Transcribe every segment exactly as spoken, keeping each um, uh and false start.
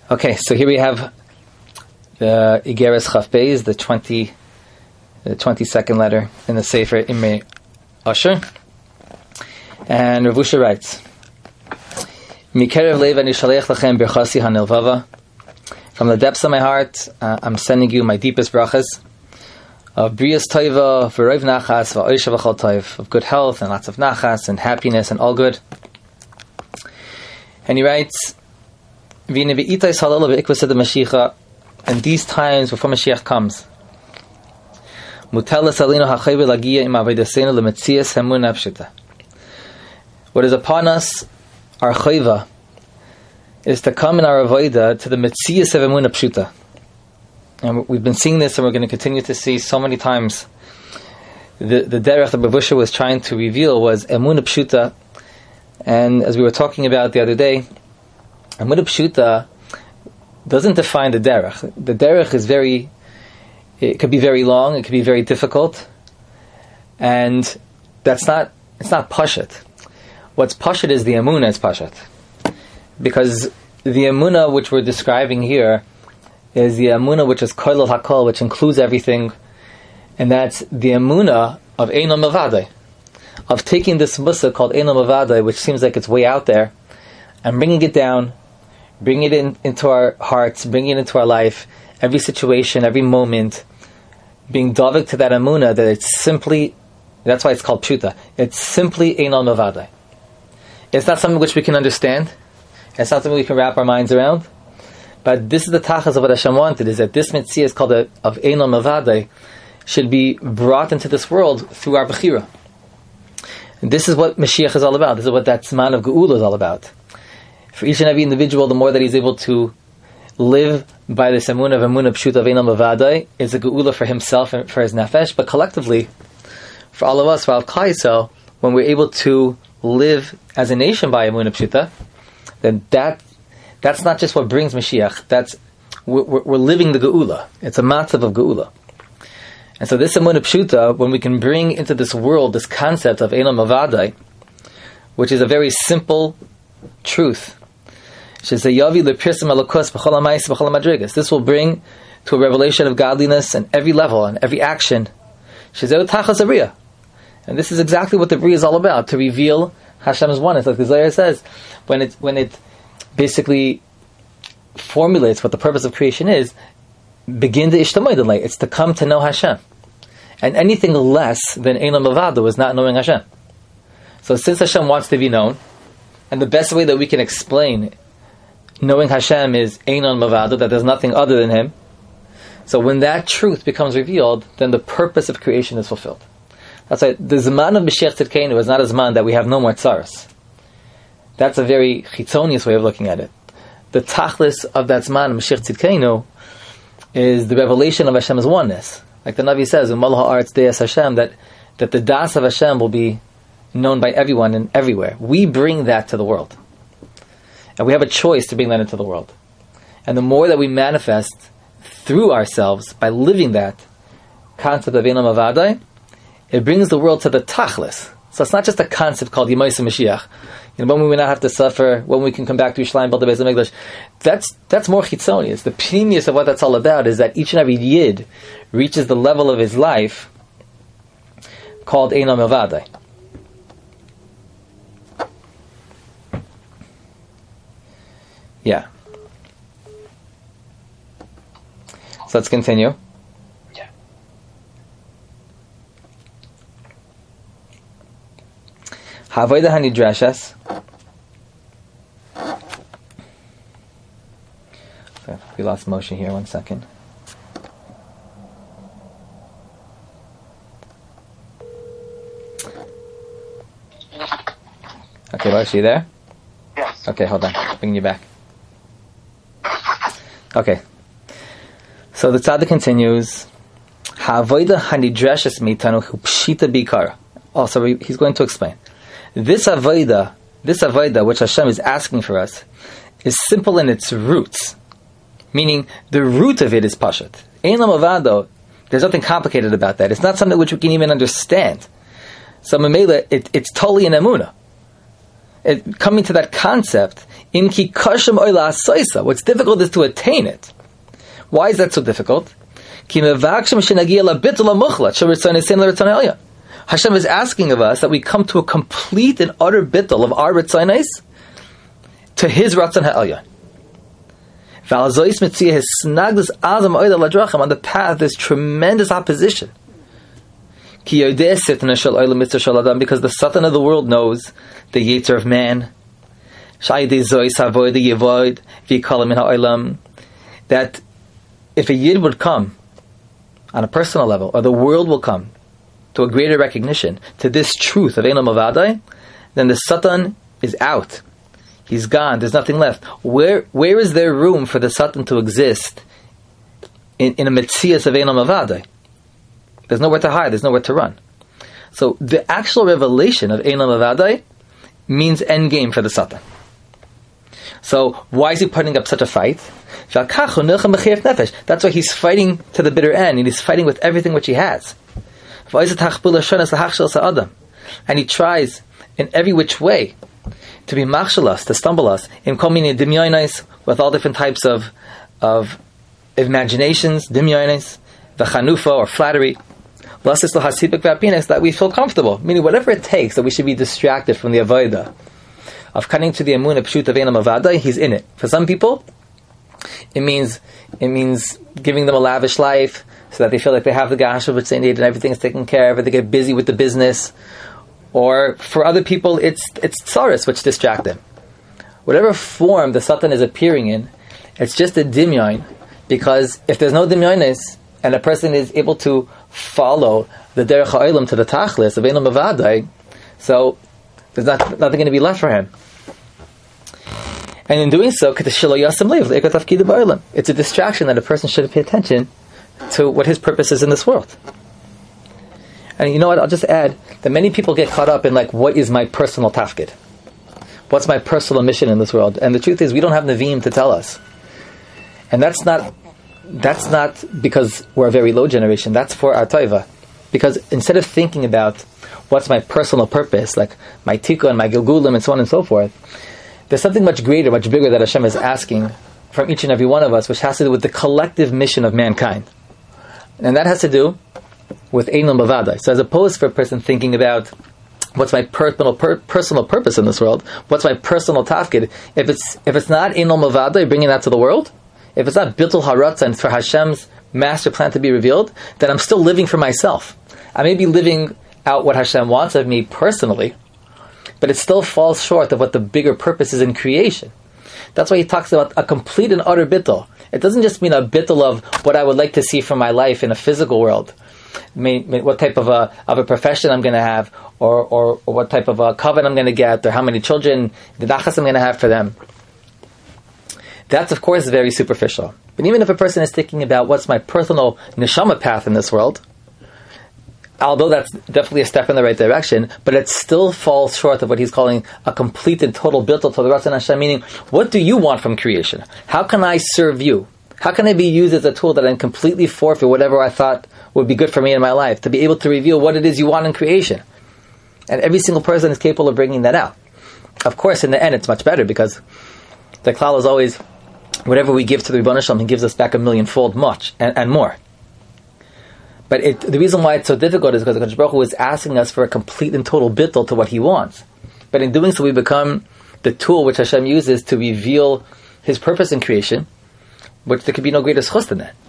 Okay, so here we have the Igeres Chaf Beis, the twenty, the twenty-second letter in the Sefer Imrei Asher, and Rav Usha writes, "Mikerev lev ani shalech lachem birchasi hanilvava." From the depths of my heart, uh, I'm sending you my deepest brachas of brias toiva, v'roiv nachas, v'oisha v'chol toiv, of good health and lots of nachas and happiness and all good. And he writes, and these times before Mashiach comes, what is upon us, our chayva, is to come in our avodah to the metzias of emunah pshuta. And we've been seeing this, and we're going to continue to see so many times. The the derech that Rav Usha was trying to reveal was emunah pshuta, and as we were talking about the other day, emunah pshuta doesn't define the derech. The derech is very, it could be very long, it could be very difficult, and that's not, it's not pashat. What's pashat is the emunah is pashat. Because the emunah which we're describing here is the emunah which is koil hakol, which includes everything, and that's the emunah of Eino Mavadai, of taking this musa called Eino Mavadai, which seems like it's way out there, and bringing it down, bringing it in, into our hearts, bringing it into our life, every situation, every moment, being davik to that emunah, that it's simply, that's why it's called pshuta, it's simply Eino Mavadai. It's not something which we can understand, it's not something we can wrap our minds around, but this is the tachas of what Hashem wanted, is that this mitzvah is called a, of Eino Mavadai, should be brought into this world through our bechira. And this is what Mashiach is all about. This is what that Zman of Geula is all about. For each and every individual, the more that he's able to live by this emunah of emunah pshuta of Eino Mavadai, it's a Geula for himself and for his nefesh, but collectively, for all of us, for Al Klal Yisrael, when we're able to live as a nation by emunah pshuta, then that that's not just what brings Mashiach. That's we're, we're living the Geula. It's a matzav of Geula. And so this emunah pshuta, when we can bring into this world this concept of Eino Mavadai, which is a very simple truth, this will bring to a revelation of godliness in every level and every action. And this is exactly what the Bria is all about, to reveal Hashem's oneness. Like the Zohar says, when it when it basically formulates what the purpose of creation is, begin to ishtamoy, it's to come to know Hashem. And anything less than Eino Mavadai is not knowing Hashem. So since Hashem wants to be known, and the best way that we can explain knowing Hashem is Eino Mavadai, that there's nothing other than Him, so when that truth becomes revealed, then the purpose of creation is fulfilled. That's why the Zman of Mashiach Tzidkeinu is not a Zman that we have no more tzaras. That's a very chitzonius way of looking at it. The tachlis of that Zman of Mashiach Tzidkeinu is the revelation of Hashem's oneness. Like the Navi says, Umal ha'aretz de'as Hashem, that, that the das of Hashem will be known by everyone and everywhere. We bring that to the world. And we have a choice to bring that into the world. And the more that we manifest through ourselves, by living that concept of Eino Mavadai, it brings the world to the tachlis. So it's not just a concept called Yemaisa Mashiach. You know, when we will not have to suffer, when we can come back to Yerushalayim, build the Beis HaMikdash. That's that's more chitzoni. It's the pnimius of what that's all about, is that each and every yid reaches the level of his life called Eino Mavadai. Yeah. So let's continue. Yeah. Havodah hanidrashes. We lost Moshe here. One second. Okay, Moshe, you there? Yes. Okay, hold on. Bringing you back. Okay. So the tzaddik continues. Havodah hanidreshes meitanu hu pshita bikara. Also, he's going to explain. This avodah, this avodah which Hashem is asking for us, is simple in its roots. Meaning, the root of it is pashat. Eino Mavadai, there's nothing complicated about that. It's not something which we can even understand. So, Mamela, it, it's totally an emunah. It, coming to that concept Inki kasham oila asaisa. What's difficult is to attain it. Why is that so difficult? Hashem is asking of us that we come to a complete and utter bittul of our ritzanos to His Ratzon Ha'elyon. On the path, there's tremendous opposition. Because the Satan of the world knows the Yetzer of man, that if a Yid would come on a personal level, or the world will come to a greater recognition to this truth of Einam Avadai, then the Satan is out. He's gone. There's nothing left. Where where is there room for the Satan to exist in, in a Metzias of Einam Avadai? There's nowhere to hide. There's nowhere to run. So the actual revelation of Einam Avadai means end game for the Satan. So why is he putting up such a fight? That's why he's fighting to the bitter end, and he's fighting with everything which he has. And he tries in every which way to be machshel us, to stumble us, in komini dimyonis, with all different types of of imaginations, dimyonis, the chanufa or flattery, that we feel comfortable, meaning whatever it takes that we should be distracted from the avodah of cutting to the emunah pshut of Einam Avadai. He's in it. For some people, it means it means giving them a lavish life so that they feel like they have the gasha which they need and everything is taken care of, or they get busy with the business. Or for other people, it's it's tsaris which distract them. Whatever form the Satan is appearing in, it's just a dimyon, because if there's no dimyonis and a person is able to follow the derech ha'olam to the tachlis of Einam Avadai, so there's not, nothing going to be left for him. And in doing so, it's a distraction that a person should pay attention to what his purpose is in this world. And you know what, I'll just add that many people get caught up in like, what is my personal tafkid? What's my personal mission in this world? And the truth is, we don't have Nevi'im to tell us. And that's not that's not because we're a very low generation, that's for our taiva. Because instead of thinking about what's my personal purpose, like my tikkun, my gilgulim, and so on and so forth, there's something much greater, much bigger that Hashem is asking from each and every one of us, which has to do with the collective mission of mankind. And that has to do with Einam Avadai. So as opposed for a person thinking about what's my personal per- personal purpose in this world, what's my personal tafkid, if it's if it's not Einam Avadai, bringing that to the world, if it's not Bittul Haratzah and for Hashem's master plan to be revealed, then I'm still living for myself. I may be living out what Hashem wants of me personally, but it still falls short of what the bigger purpose is in creation. That's why he talks about a complete and utter bittul. It doesn't just mean a bittul of what I would like to see from my life in a physical world, may, may, what type of a of a profession I'm going to have, or, or or what type of a covenant I'm going to get, or how many children, the dachas I'm going to have for them. That's of course very superficial. But even if a person is thinking about what's my personal neshama path in this world, although that's definitely a step in the right direction, but it still falls short of what he's calling a complete and total bittul to the Ratzon Hashem, meaning, what do you want from creation? How can I serve you? How can I be used as a tool that I can completely forfeit whatever I thought would be good for me in my life, to be able to reveal what it is you want in creation? And every single person is capable of bringing that out. Of course, in the end, it's much better, because the klal is always, whatever we give to the Rebbeinu Shalom, he gives us back a millionfold much, and, and more. But it, the reason why it's so difficult is because the Kadosh Baruch Hu is asking us for a complete and total bittul to what He wants. But in doing so, we become the tool which Hashem uses to reveal His purpose in creation, which there could be no greater schus than that.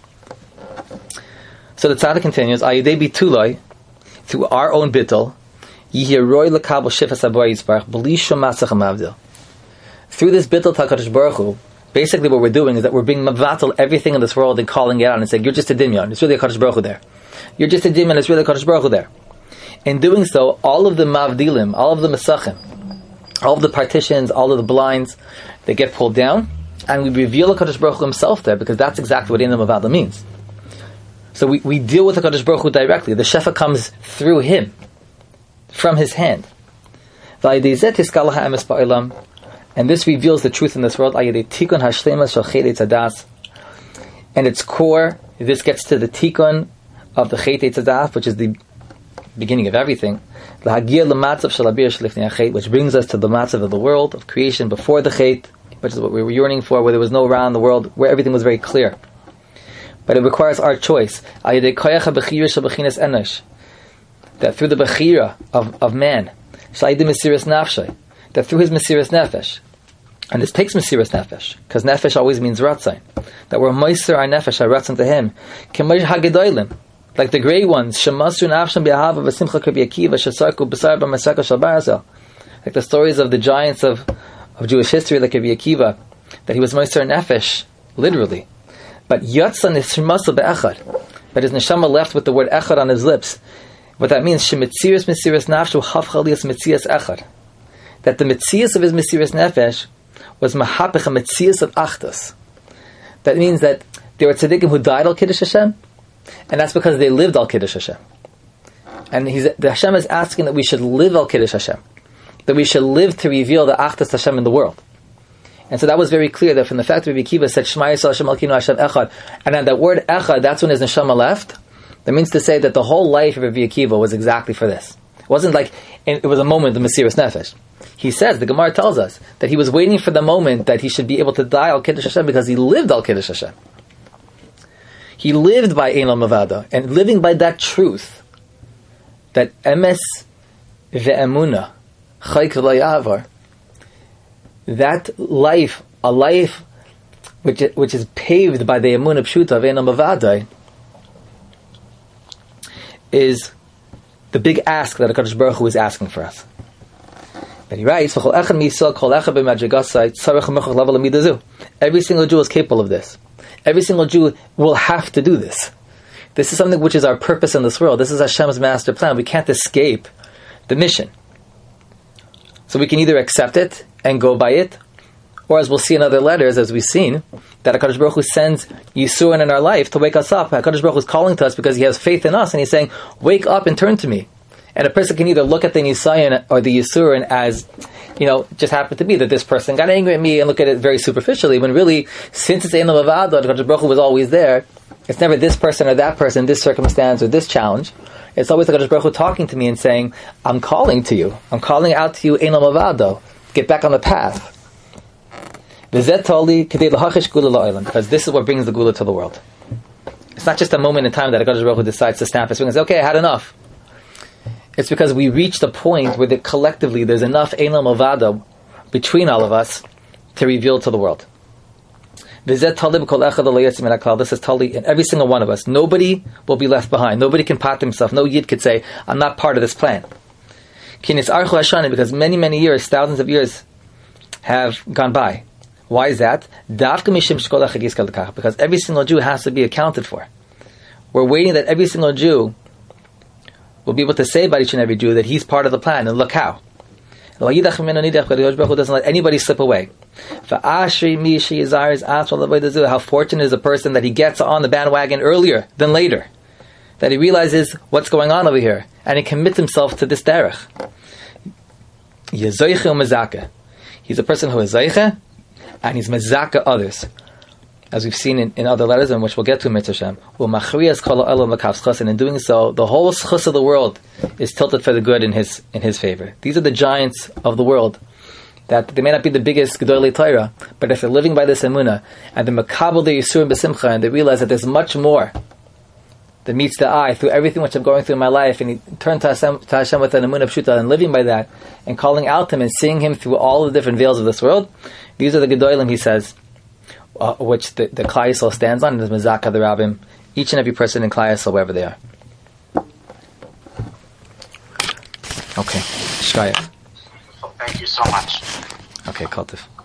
So the tzaddik continues, Ayidei bituloi, through our own bittul, yihiroi lekabel shifas haborei yisbarach b'li shum masach hamavdil. Through this bittul to HaKadosh Baruch Hu, basically what we're doing is that we're being mavatal everything in this world and calling it out and saying, you're just a dimyon, it's really a Kadosh Baruch Hu there. You're just a dimyon, it's really a Kadosh Baruch Hu there. In doing so, all of the mavdilim, all of the mesachim, all of the partitions, all of the blinds, they get pulled down, and we reveal a Kadosh Baruch Hu himself there, because that's exactly what Einam Avadai means. So we, we deal with the Kadosh Baruch Hu directly. The shefa comes through him, from his hand. And this reveals the truth in this world. And its core, this gets to the tikkun of the Chet Eitz Hadas, which is the beginning of everything, which brings us to the matzav of the world, of creation before the chet, which is what we were yearning for, where there was no ra in the world, where everything was very clear. But it requires our choice. That through the bechira of, of man, that through his mesiras nefesh, and this takes mesiras nefesh, because nefesh always means ratzon, that we're meiser our nefesh, our ratzon to him, like the great ones, like the stories of the giants of, of Jewish history, like Rabbi Akiva, that he was meiser nefesh, literally. But Yatzan is Shemasa be'echad. But his neshama left with the word echad on his lips. What that means, Shemitziris Mitziris Nafshu Havchalias Mitzias Echad. That the Mitzias of his Mitziris Nefesh was Mahapech a Mitzias of Achtas. That means that there were tzaddikim who died al Kiddush Hashem, and that's because they lived al Kiddush Hashem. And he's, the Hashem is asking that we should live al Kiddush Hashem. That we should live to reveal the Achtas Hashem in the world. And so that was very clear that from the fact that Rabbi Akiva said Shema Yisrael Hashem Elokeinu Hashem Echad, and then that word Echad, that's when his neshama left. That means to say that the whole life of Rabbi Akiva was exactly for this. It wasn't like it was a moment of Mesiras Nefesh. He says, the Gemara tells us that he was waiting for the moment that he should be able to die al Kiddush Hashem because he lived al Kiddush Hashem. He lived by Ein Mavada, and living by that truth, that emes ve'emuna chayk v'layavar, that life, a life which which is paved by the emunah pshuta of Ein Mavadai, is the big ask that HaKadosh Baruch Hu is asking for us. And he writes, every single Jew is capable of this. Every single Jew will have to do this. This is something which is our purpose in this world. This is Hashem's master plan. We can't escape the mission. So we can either accept it and go by it, or as we'll see in other letters, as we've seen, that HaKadosh Baruch Hu sends Yisurin in our life to wake us up. HaKadosh Baruch Hu is calling to us because He has faith in us, and He's saying, wake up and turn to me. And a person can either look at the Nisayan or the Yisurin as, you know, just happened to be that this person got angry at me, and look at it very superficially, when really, since it's Ein Levado, HaKadosh Baruch Hu was always there, it's never this person or that person, this circumstance or this challenge. It's always HaKadosh Baruch Hu talking to me and saying, I'm calling to you. I'm calling out to you, Ein Levado. Get back on the path. Because this is what brings the Gula to the world. It's not just a moment in time that HaKadosh Baruch Hu decides to snap his fingers and say, okay, I had enough. It's because we reached a point where the, collectively there's enough Ein Mavada between all of us to reveal to the world. This is Tali in every single one of us. Nobody will be left behind. Nobody can pat himself. No Yid could say, I'm not part of this plan. Because many, many years, thousands of years have gone by. Why is that? Because every single Jew has to be accounted for. We're waiting that every single Jew will be able to say about each and every Jew that he's part of the plan, and look how. Doesn't let anybody slip away. How fortunate is a person that he gets on the bandwagon earlier than later, that he realizes what's going on over here, and he commits himself to this derech. He's a person who is zeiche, and he's mezaka others, as we've seen in, in other letters, in which we'll get to Mitzvah Hashem. And in doing so, the whole schus of the world is tilted for the good in his in his favor. These are the giants of the world, that they may not be the biggest Gedolei Torah, but if they're living by this emunah, and the makabel the Yisurim b'simcha, and they realize that there's much more that meets the eye through everything which I'm going through in my life, and he turned to Hashem, to Hashem with an emunah pshuta, and living by that, and calling out to Him, and seeing Him through all the different veils of this world. These are the Gedolim, he says, uh, which the, the Klal Yisrael stands on, and the Mezaka, the Rabbim, each and every person in Klal Yisrael, wherever they are. Okay. Shkaya. Thank you so much. Okay, Kultiv.